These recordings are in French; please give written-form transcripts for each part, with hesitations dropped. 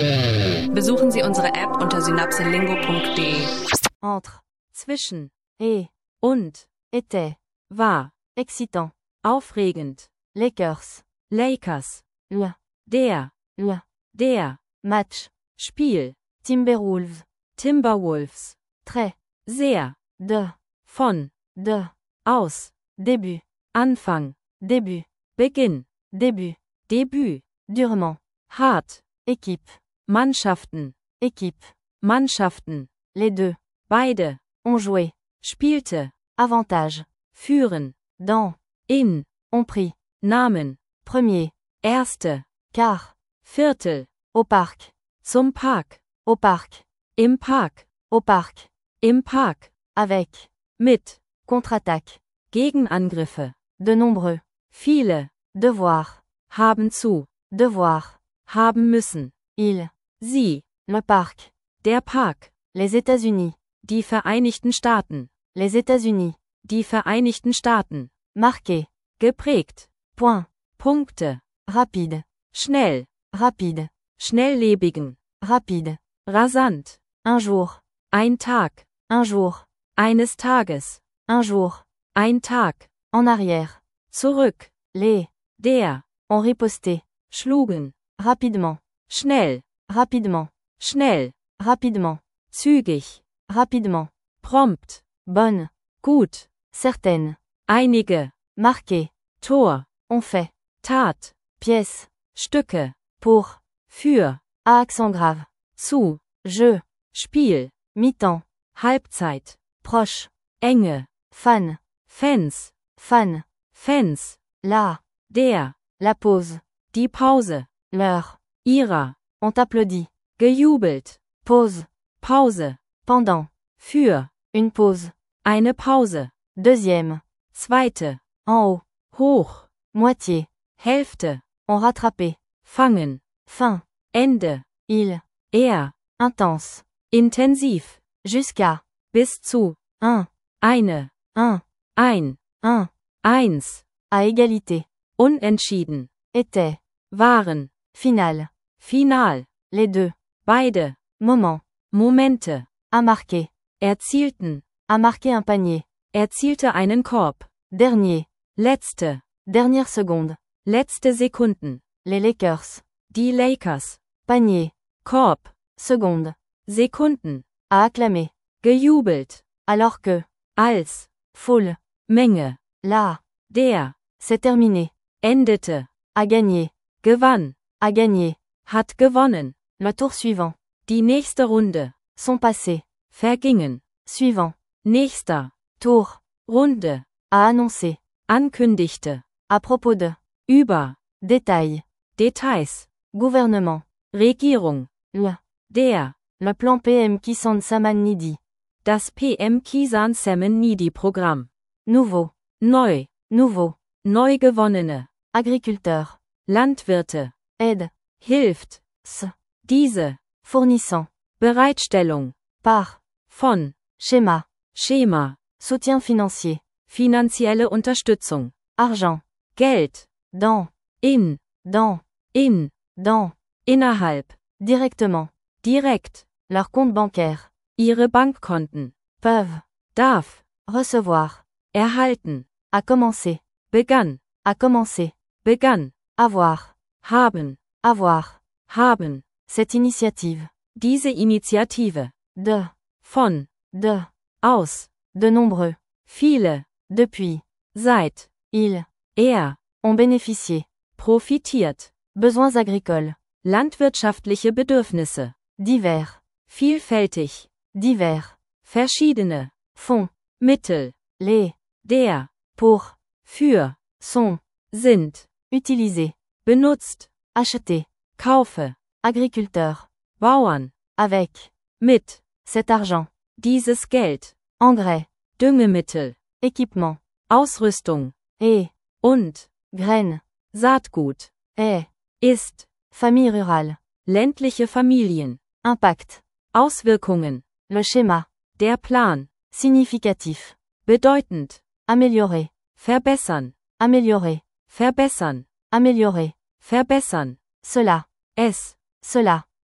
Besuchen Sie unsere App unter synapselingo.de. Entre, zwischen, und, était, war, excitant, aufregend, Lakers, der, Match, Spiel, Timberwolves, très, sehr, von, aus, début, Anfang, Beginn, Debüt, durement, hart, équipe, Mannschaften, les deux, beide, ont joué, spielte, avantage, führen, dans, in, ont pris, nahmen, premier, erste, quart, Viertel, au parc, zum Park, au parc, im Park, au parc, im Park, avec, mit, contre-attaque, Gegenangriffe, de nombreux, viele, devoir, haben zu, devoir, haben müssen, il, sie, le parc, der Park, les États-Unis, die Vereinigten Staaten, les États-Unis, die Vereinigten Staaten, marqué, geprägt, point, Punkte, rapide, schnell, rapide, schnelllebigen, rapide, rasant, un jour, ein Tag, un jour, eines Tages, un jour, ein Tag, en arrière, zurück, der, ont riposté, schlugen, rapidement, schnell, rapidement, zügig, rapidement, prompt, bonne, gut, certaine, einige, marqué, Tor, ont fait, tat, pièce, Stücke, pour, für, à accent grave, zu, jeu, Spiel, mi-temps, Halbzeit, proche, enge, fan, Fans, der, la pause, die Pause, leur, ihrer, ont applaudi, gejubelt, pause, pendant, für, une pause, eine Pause, deuxième, zweite, en haut, hoch, moitié, Hälfte, ont rattrapé, fangen, fin, Ende, il, intense, intensiv, jusqu'à, bis zu, eine, ein, eins, à égalité, unentschieden, était, waren, final, les deux, beide, Momente, à marquer, erzielten, à marquer un panier, erzielte einen Korb, dernier, letzte, dernière seconde, letzte Sekunden, les Lakers, die Lakers, panier, Korb, seconde, Sekunden, à acclamer, gejubelt, alors que, als, foule, Menge, der, c'est terminé, endete, a gagné, gewann, a gagné, hat gewonnen, le tour suivant, die nächste Runde, sont passés, vergingen, suivant, nächster, Tour, Runde, a annoncé, ankündigte, à propos de, über, Details, gouvernement, Regierung, le plan PM Kisan Samman Nidhi, das PM Kisan Samman Nidhi Programm, neu gewonnene, agriculteur, Landwirte, aide, hilft, diese, fournissant, Bereitstellung, par, von, Schema, soutien financier, finanzielle Unterstützung, argent, Geld, dans, innerhalb, directement, direkt, leur compte bancaire, ihre Bankkonten, peuvent, darf, recevoir, erhalten, a commencé, begann, a commencé, begann, avoir, haben, cette initiative, diese Initiative, de, von, aus, de nombreux, viele, depuis, seit, il, ont bénéficié, profitiert, besoins agricoles, landwirtschaftliche Bedürfnisse, divers, vielfältig, divers, verschiedene, Fonds, Mittel, der, pour, für, sont, sind, utilisés, benutzt, acheter, kaufe, agriculteur, Bauern, avec, mit, cet argent, dieses Geld, engrais, Düngemittel, équipement, Ausrüstung, und, graines, Saatgut, ist, famille rurale, ländliche Familien, impact, Auswirkungen, le schéma, der Plan, significatif, bedeutend, améliorer, verbessern, cela, cela,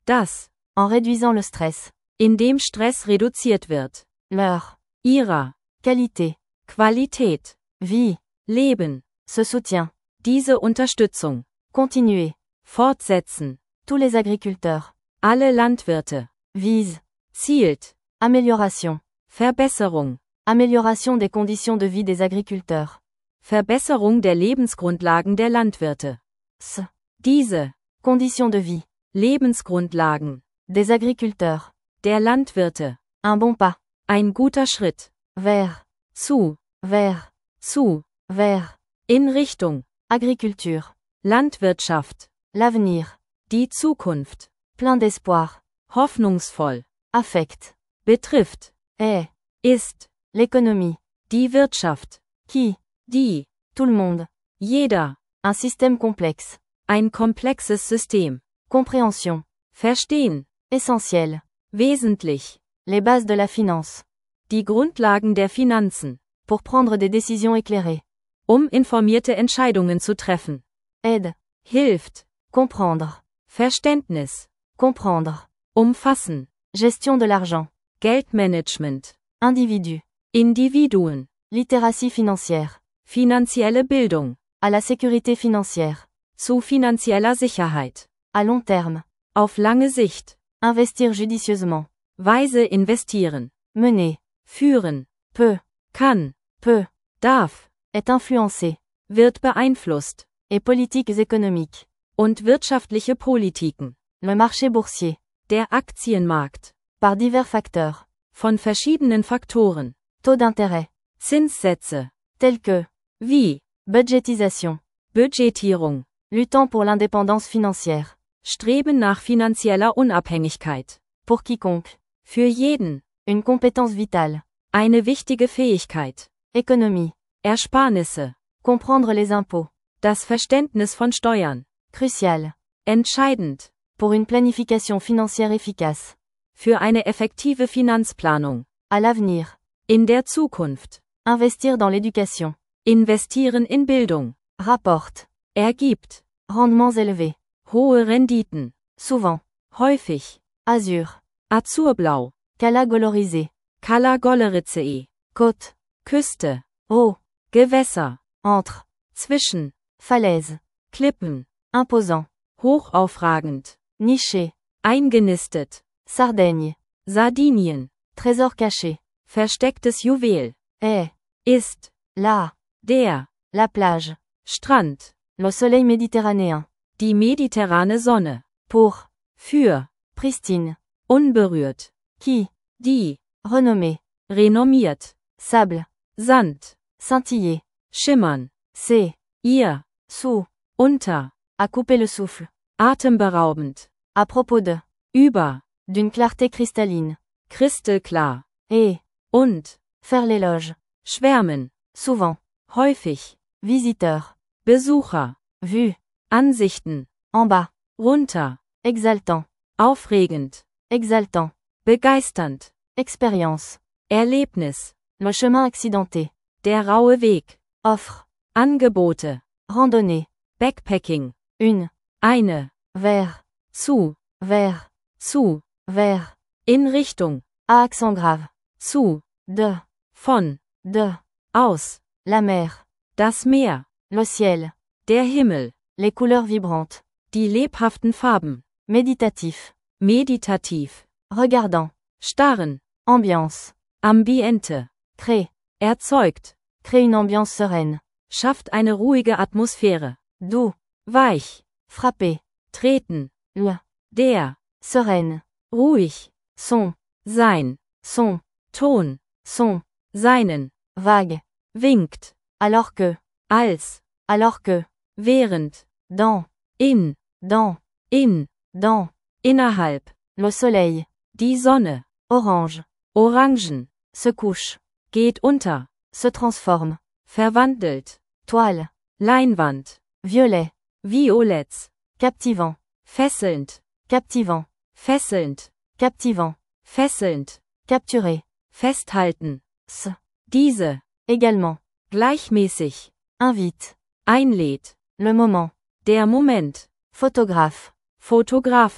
Das. En réduisant le stress. Indem Stress reduziert wird. Leur. Ihrer. Qualité. Qualität. Vie. Leben. Ce soutien. Diese Unterstützung. Continuer. Fortsetzen. Tous les agriculteurs. Alle Landwirte. Vise. Zielt. Amélioration. Verbesserung. Amélioration des conditions de vie des agriculteurs. Verbesserung der Lebensgrundlagen der Landwirte. S. Diese. Conditions de vie. Lebensgrundlagen. Des agriculteurs. Der Landwirte. Un bon pas. Ein guter Schritt. Vers. Zu. Vers. Zu. Vers. In Richtung. Agriculture. Landwirtschaft. L'avenir. Die Zukunft. Plein d'espoir. Hoffnungsvoll. Affect. Betrifft. Est. Ist. L'économie. Die Wirtschaft. Qui. Die. Tout le monde. Jeder. Un système complexe. Ein komplexes System. Compréhension. Verstehen. Essentiel. Wesentlich. Les bases de la finance. Die Grundlagen der Finanzen. Pour prendre des décisions éclairées. Informierte Entscheidungen zu treffen. Aide. Hilft. Comprendre. Verständnis. Comprendre. Umfassen. Gestion de l'argent. Geldmanagement. Individu. Individuen. Littératie financière. Finanzielle Bildung. À la sécurité financière. Zu finanzieller Sicherheit. À long terme. Auf lange Sicht. Investir judicieusement. Weise investieren. Mener. Führen. Peut. Kann. Peut. Darf. Est influencé. Wird beeinflusst. Et politiques économiques. Und wirtschaftliche Politiken. Le marché boursier. Der Aktienmarkt. Par divers facteurs. Von verschiedenen Faktoren. Taux d'intérêt. Zinssätze. Tels que. Wie. Budgétisation. Budgetierung. Luttant pour l'indépendance financière. Streben nach finanzieller Unabhängigkeit. Pour quiconque. Für jeden. Une compétence vitale. Eine wichtige Fähigkeit. Économie. Ersparnisse. Comprendre les impôts. Das Verständnis von Steuern. Crucial. Entscheidend. Pour une planification financière efficace. Für eine effektive Finanzplanung. À l'avenir. In der Zukunft. Investir dans l'éducation. Investieren in Bildung. Rapporte. Ergibt. Rendements élevés. Hohe Renditen. Souvent. Häufig. Azur. Azurblau. Cala golorisé. Kala Golleritsee. Côte. Küste. Eau. Gewässer. Entre. Zwischen. Falaise. Klippen. Imposant. Hochaufragend. Niché. Eingenistet. Sardaigne. Sardinien. Trésor caché. Verstecktes Juwel. Est. Ist. La. Der. La plage. Strand. Le soleil méditerranéen. Die mediterrane Sonne. Pour. Für. Pristine. Unberührt. Qui. Die. Renommé. Renommiert. Sable. Sand. Scintiller. Schimmern. C'est. Ihr. Sous. Unter. À couper le souffle. Atemberaubend. À propos de. Über. D'une clarté cristalline. Kristallklar. Et. Und. Faire l'éloge. Schwärmen. Souvent. Häufig. Visiteur. Besucher. Vue. Ansichten. En bas. Runter. Exaltant. Aufregend. Exaltant. Begeisternd. Expérience. Erlebnis. Le chemin accidenté. Der raue Weg. Offre. Angebote. Randonnée. Backpacking. Une. Eine. Vers. Zu. Vers. Zu. Vers. In Richtung. À accent grave. Zu. De. Von. De. Aus. La mer. Das Meer. Le ciel. Der Himmel. Les couleurs vibrantes. Die lebhaften Farben. Méditatif. Meditativ. Regardant. Starren. Ambiance. Ambiente. Crée. Erzeugt. Crée une ambiance sereine. Schafft eine ruhige Atmosphäre. Doux. Weich. Frapper. Treten. Le. Der. Sereine. Ruhig. Son. Sein. Son. Ton. Son. Seinen. Vague. Winkt. Alors que. Als. Alors que. Während. Dans. In. Dans. In. Dans. Innerhalb. Le soleil. Die Sonne. Orange. Orangen. Se couche. Geht unter. Se transforme. Verwandelt. Toile. Leinwand. Violet. Violett. Captivant. Fesselnd. Captivant. Fesselnd. Captivant. Fesselnd. Capturer. Festhalten. S. Diese. Également. Gleichmäßig. Invite. Einlädt. Le moment. Der Moment. Photographe. Fotografen.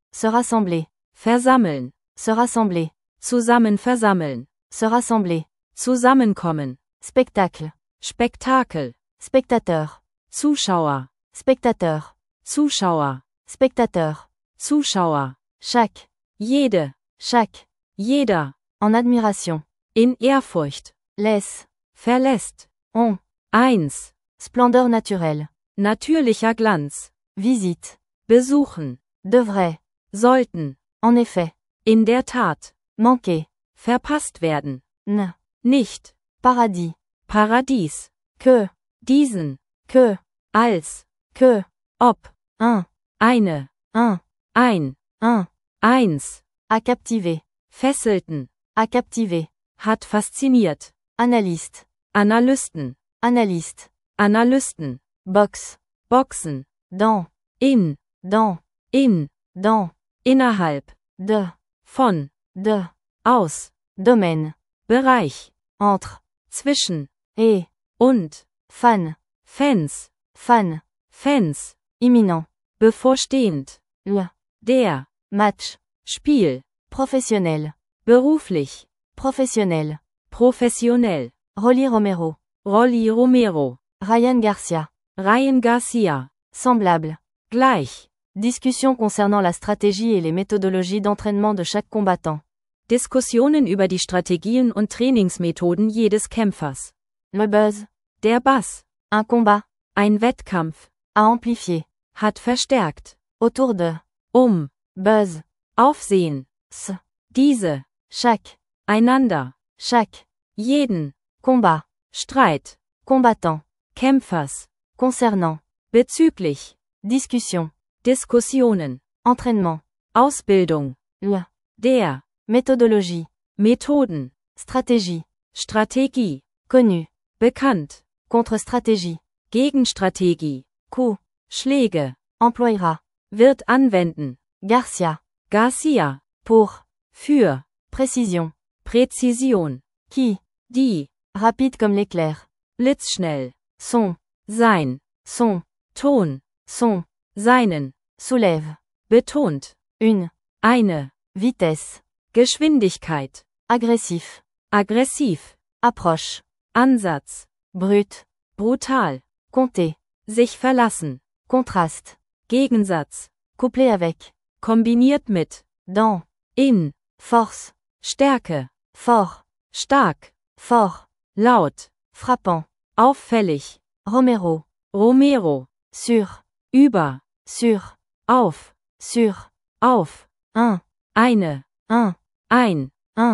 Se rassembler. versammeln, Se rassembler. zusammen versammeln, Se rassembler. zusammenkommen, Spectacle. Spektakel, Spectateur. Zuschauer, Spectateur. Zuschauer, Spectateur. Zuschauer, Chaque. jede, Chaque. jeder, En admiration. in Ehrfurcht, Laisse. verlässt, On. eins, Splendeur naturelle. natürlicher Glanz, Visite. besuchen, Devrait. sollten, En effet. in der Tat, Manquer. verpasst werden, N. nicht, Paradis. Paradies, Que. diesen, Que. als, Que. ob, Un. eine, Un. ein, eins, À captiver. fesselten, À captiver. hat fasziniert, Analyste. Analysten, Analyste. Analysten, Box. Boxen, Dans. in, Dans. Dans. innerhalb, De. von, De. aus, Domaine. Bereich, Entre. zwischen, Et. und, Fan. Fans, Fan. Fans, Imminent. bevorstehend, Le. der, Match. Spiel, Professionnel. beruflich, Professionnel. professionell, Rolly Romero. Rolly Romero, Ryan Garcia. Ryan Garcia, Semblable. gleich, Discussion concernant la stratégie et les méthodologies d'entraînement de chaque combattant. Diskussionen über die Strategien und Trainingsmethoden jedes Kämpfers, Le buzz. der Bass, Un combat. ein Wettkampf, À amplifier. hat verstärkt, Autour de. Buzz. Aufsehen, S. diese, Chaque. einander, Chaque. jeden, Combat. Streit, Combattant. Kämpfers, Concernant. bezüglich, Discussion. Diskussionen, Entraînement. Ausbildung, Le. der, Méthodologie. Methoden, Stratégie. Strategie, Connu. bekannt, Contre-stratégie. Gegenstrategie, Coup. Schläge, Employera. wird anwenden, Garcia. Garcia, Pour. für, Précision. Präzision, Qui. die, Rapide comme l'éclair. blitzschnell, Son. sein, Son. Ton, Son. seinen, Soulève. betont, Une. eine, Vitesse. Geschwindigkeit, Agressif. aggressiv, Approche. Ansatz, Brut. brutal, Compter. sich verlassen, Contraste. Gegensatz, Couplé avec. kombiniert mit, Dans. in, Force. Stärke, Fort. stark, Fort. laut, Frappant. auffällig, Romero. Romero, Sur. über, Sur. auf, Sur. auf, Un. eine, Un. ein,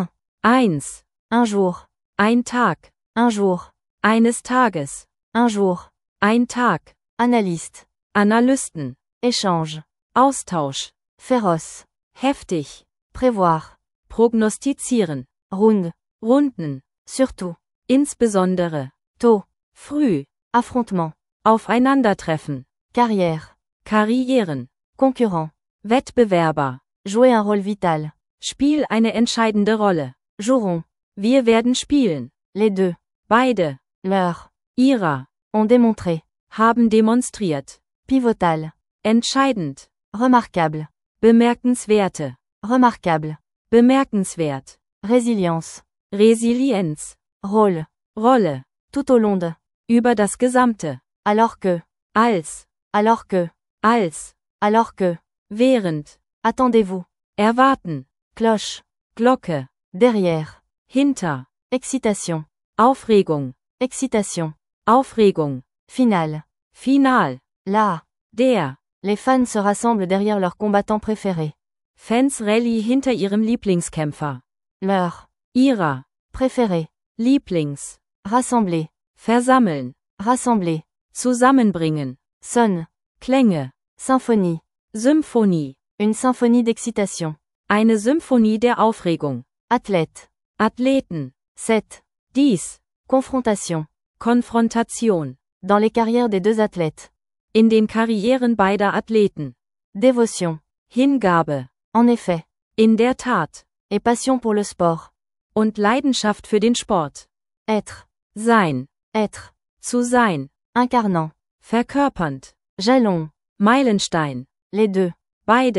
eins, Un jour. ein Tag, Un jour. eines Tages, Un jour. ein Tag, Analyste. Analysten, Échange. Austausch, Féroce. heftig, Prévoir. prognostizieren, Round. Runden, Surtout. insbesondere, Tôt. früh, Affrontement. aufeinandertreffen, Carrière. Karrieren, Concurrent. Wettbewerber, Jouer un rôle vital. spiel eine entscheidende Rolle, Joueront. wir werden spielen, Les deux. beide, Leur. ihrer, Ont démontré. haben demonstriert, Pivotal. entscheidend, Remarquable. bemerkenswerte, Remarquable. bemerkenswert, Résilience. Resilienz, Rôle. Rolle, Tout au long de. über das Gesamte, Alors que. als, Alors que. als, Alors que. während, Attendez-vous. erwarten, Cloche. Glocke, Derrière. hinter, Excitation. Aufregung, Excitation. Aufregung, Finale. final, Là. der, Les fans se rassemblent derrière leur combattant préféré. Fans Rallye hinter ihrem Lieblingskämpfer, Leur. ihrer, Préféré. Lieblings, Rassembler. versammeln, Rassembler. zusammenbringen, Sonne. Klänge, Symphonie. Symphonie, Une symphonie d'excitation. eine Symphonie der Aufregung, Athlète. Athleten, Set. dies, Confrontation. Konfrontation, Dans les carrières des deux athlètes. in den Karrieren beider Athleten, Dévotion. Hingabe, En effet. in der Tat, Et passion pour le sport. und Leidenschaft für den Sport, Être. sein, Être. zu sein, Incarnant. verkörpernd, Jalon. Meilenstein, Les deux. beide,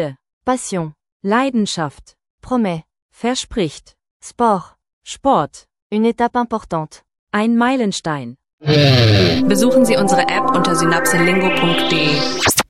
Passion. Leidenschaft, Promet. verspricht, Sport. Sport, Une étape importante. ein Meilenstein. Besuchen Sie unsere App unter synapselingo.de.